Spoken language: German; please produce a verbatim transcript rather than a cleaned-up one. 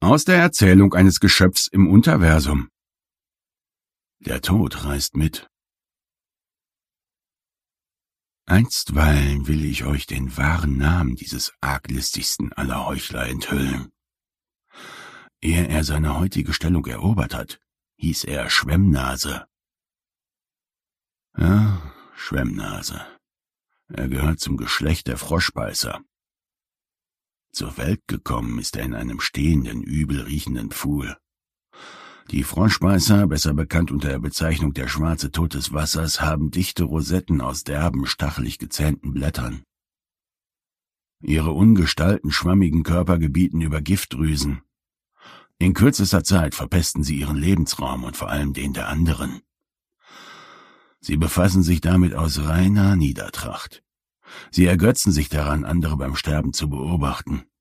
Aus der Erzählung eines Geschöpfs im Unterversum. Der Tod reist mit. Einstweilen will ich euch den wahren Namen dieses arglistigsten aller Heuchler enthüllen. Ehe er seine heutige Stellung erobert hat, hieß er Schwemmnase. Ja, Schwemmnase. Er gehört zum Geschlecht der Froschbeißer. Zur Welt gekommen ist er in einem stehenden, übel riechenden Pfuhl. Die Froschbeißer, besser bekannt unter der Bezeichnung der schwarze Tod des Wassers, haben dichte Rosetten aus derben, stachelig gezähnten Blättern. Ihre ungestalten, schwammigen Körper gebieten über Giftdrüsen. In kürzester Zeit verpesten sie ihren Lebensraum und vor allem den der anderen. Sie befassen sich damit aus reiner Niedertracht. Sie ergötzen sich daran, andere beim Sterben zu beobachten.